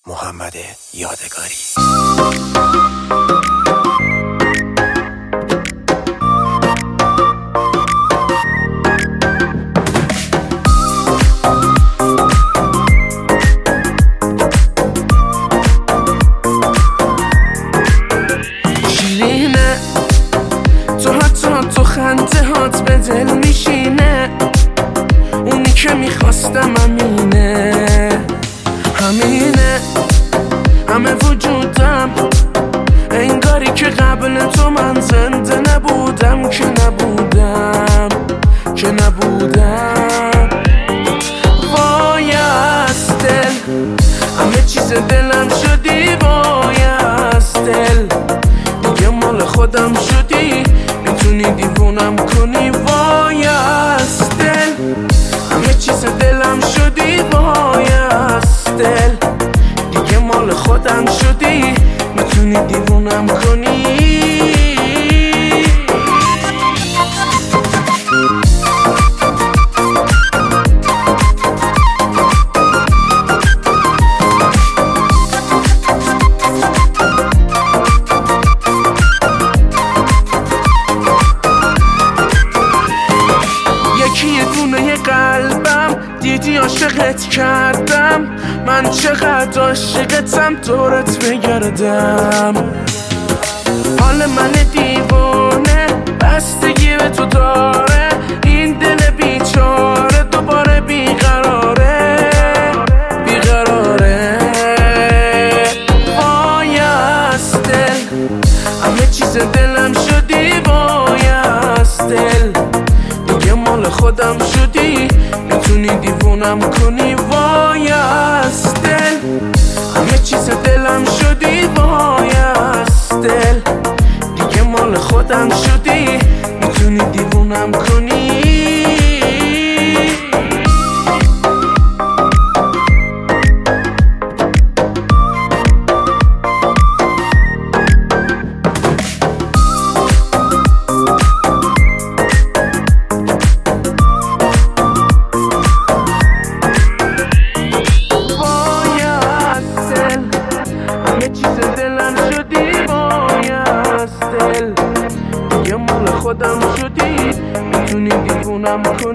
محمد یادگاری. شیرینه تو خنده هات به دل میشینه، اونی که میخواستم همینه همه وجودم، انگاری که قبل تو من زنده نبودم وای از دل همه چیز دلم شدی، وای از دل دیگه مال خودم شدی، میتونی دیوونم کنی، وای از دل همه چیز دلم شدی، وای از دل دیگه مال خودم شدی، میتونی دیوونم کنی. یه دونه قلبم دیدی عاشقت کردم، من چقدر عاشقتم دورت بگردم، حال من دیوونه بستگی به تو داره، این دل بیچاره دوباره بیقراره وای از دل همه چیز دلم شدی، وای از دل دیگه مال خودم شدی، میتونی دیوونم کنی، وای از دل همه چیز دلم شدی، وای از دل دیگه مال خودم شدی، میتونی دیوونم کنی. خودم شدی، میتونی دیوونم کنی.